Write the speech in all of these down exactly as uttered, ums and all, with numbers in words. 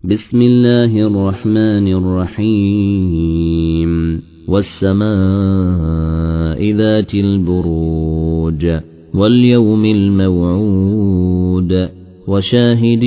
بسم الله الرحمن الرحيم والسماء ذات البروج واليوم الموعود وشاهد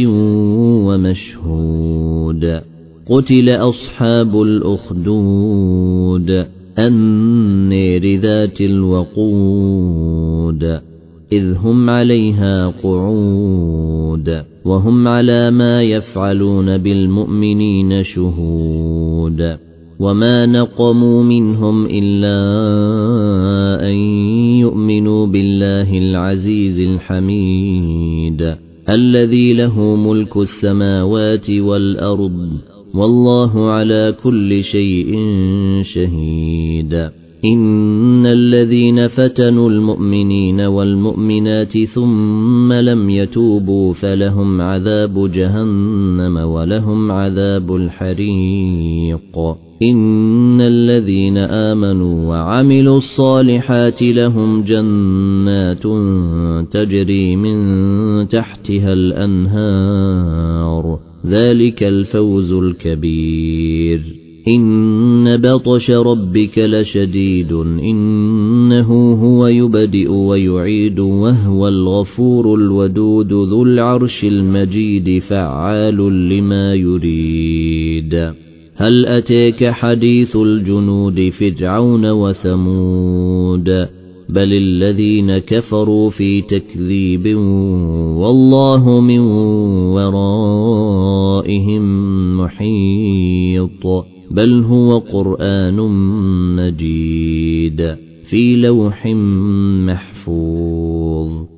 ومشهود قتل أصحاب الأخدود النار ذات الوقود إذ هم عليها قعود وهم على ما يفعلون بالمؤمنين شهود وما نقموا منهم إلا أن يؤمنوا بالله العزيز الحميد الذي له ملك السماوات والأرض والله على كل شيء شهيد إن الذين فتنوا المؤمنين والمؤمنات ثم لم يتوبوا فلهم عذاب جهنم ولهم عذاب الحريق إن الذين آمنوا وعملوا الصالحات لهم جنات تجري من تحتها الأنهار ذلك الفوز الكبير إن بطش ربك لشديد إنه هو يبدئ ويعيد وهو الغفور الودود ذو العرش المجيد فعال لما يريد هل أتاك حديث الجنود فرعون وثمود بل الذين كفروا في تكذيب والله من ورائهم محيط بل هو قرآن مجيد في لوح محفوظ